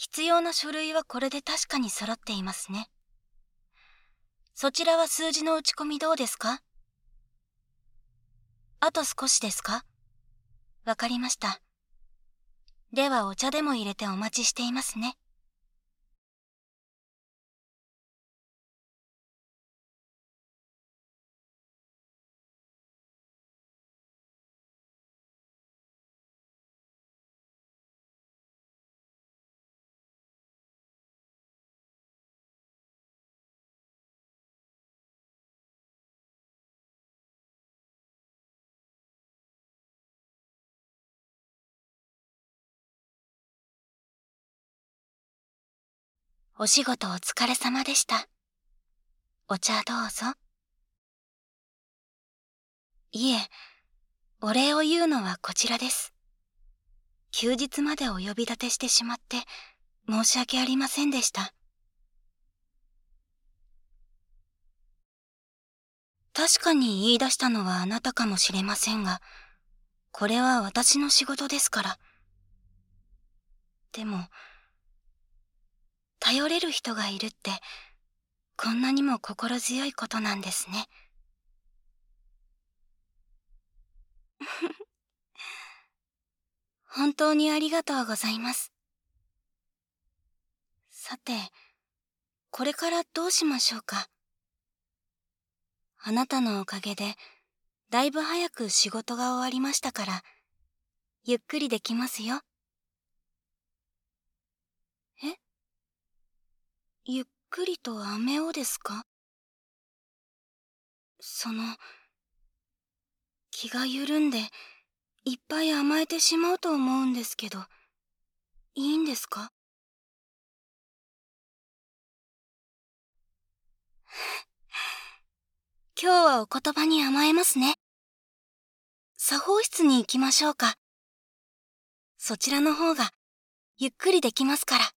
必要な書類はこれで確かに揃っていますね。そちらは数字の打ち込みどうですか？あと少しですか？わかりました。ではお茶でも入れてお待ちしていますね。お仕事お疲れ様でした。お茶どうぞ。いえ、お礼を言うのはこちらです。休日までお呼び立てしてしまって申し訳ありませんでした。確かに言い出したのはあなたかもしれませんが、これは私の仕事ですから。でも、頼れる人がいるって、こんなにも心強いことなんですね。本当にありがとうございます。さて、これからどうしましょうか。あなたのおかげで、だいぶ早く仕事が終わりましたから、ゆっくりできますよ。え？ゆっくりと飴をですか？気が緩んで、いっぱい甘えてしまうと思うんですけど、いいんですか？今日はお言葉に甘えますね。作法室に行きましょうか。そちらの方がゆっくりできますから。